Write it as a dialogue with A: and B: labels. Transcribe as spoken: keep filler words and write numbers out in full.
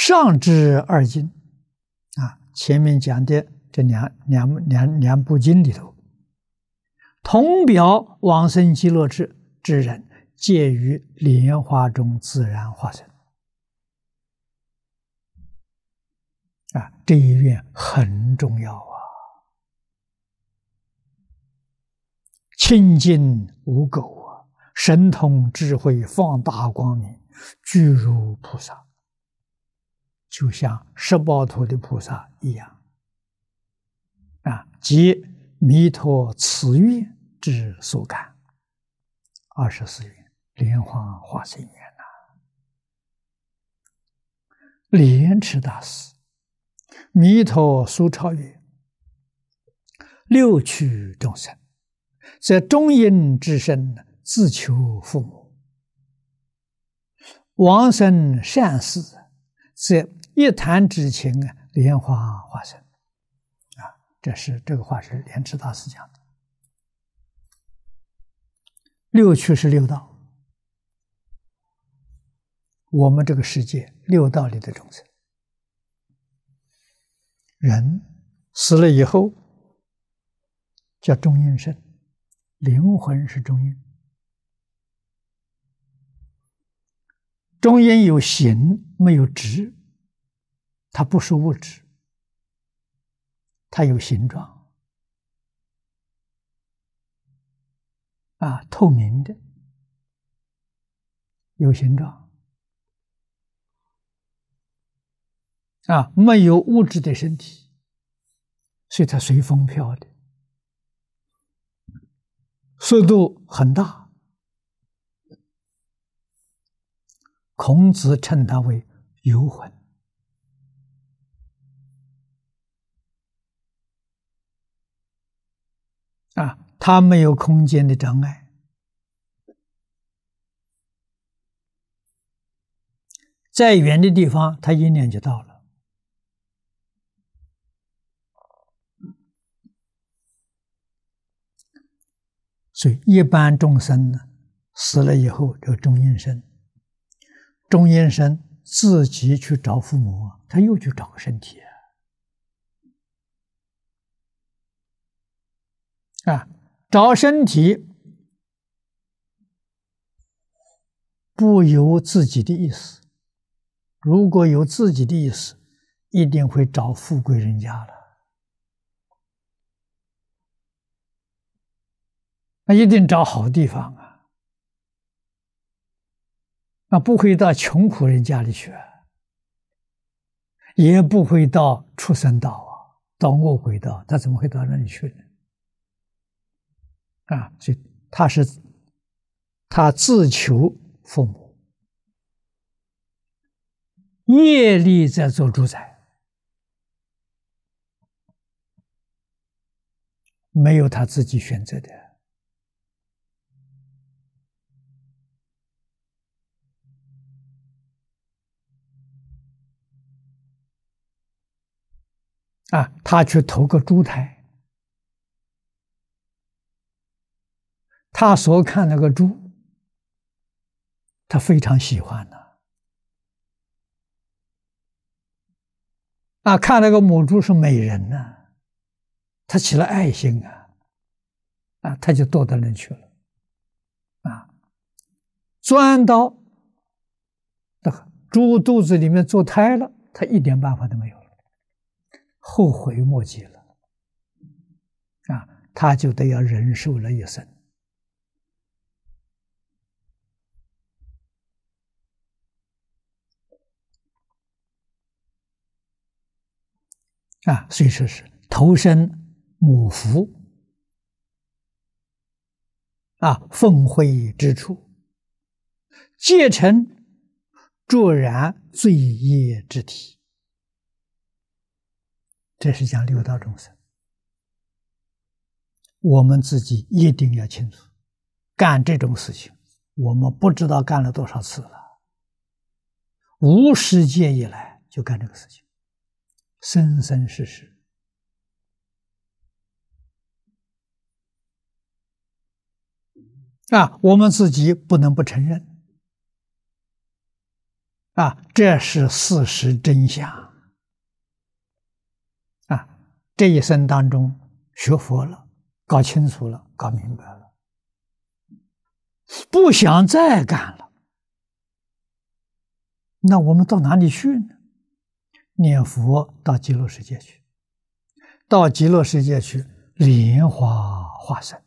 A: 上至二经啊，前面讲的这两两两两部经里头，同表往生极乐之之人，介于莲花中自然化生。啊，这一愿很重要啊！清净无垢啊，神通智慧放大光明，具如菩萨，就像十报图的菩萨一样啊，即弥陀慈愿之所感。二十四愿莲花化生愿呐，莲池大师弥陀苏超曰：六趣众生，则中阴之身自求父母，往生善事，则一弹指情莲花化生。啊，这是这个话是莲池大师讲的。六趣是六道，我们这个世界六道里的众生，人死了以后叫中阴身，灵魂是中阴。中阴有形没有质，它不是物质，它有形状啊，透明的，有形状啊，没有物质的身体，所以它随风飘的，速度很大。孔子称它为游魂啊，它没有空间的障碍，再远的地方它一念就到了。所以一般众生呢，死了以後這個中陰身，中陰身自己去找父母，他又去找個身體啊，找身體不由自己的意思，如果有自己的意思，一定會找富貴人家了。那一定找好地方啊，那不会到穷苦人家里去啊，也不会到畜生道啊，到恶鬼道，他怎么会到那里去呢？啊，所以他是他自求父母，业力在做主宰，没有他自己选择的。啊，他去投个猪胎，他所看那个猪，他非常喜欢的。啊，看那个母猪是美人呢、啊，他起了爱心啊，啊，他就堕到那去了，啊，钻到那个猪肚子里面做胎了，他一点办法都没有了。后悔莫及了，啊，他就得要忍受了一生。啊，所以说是投身母腹，啊，奉会之处，皆成卓然罪业之体。这是讲六道众生，我们自己一定要清楚，干这种事情，我们不知道干了多少次了，无始界以来就干这个事情，生生世世。啊，我们自己不能不承认， 啊，这是事实真相啊！这一生当中学佛了，搞清楚了，搞明白了，不想再干了，那我们到哪里去呢？念佛到极乐世界去，到极乐世界去莲花化身。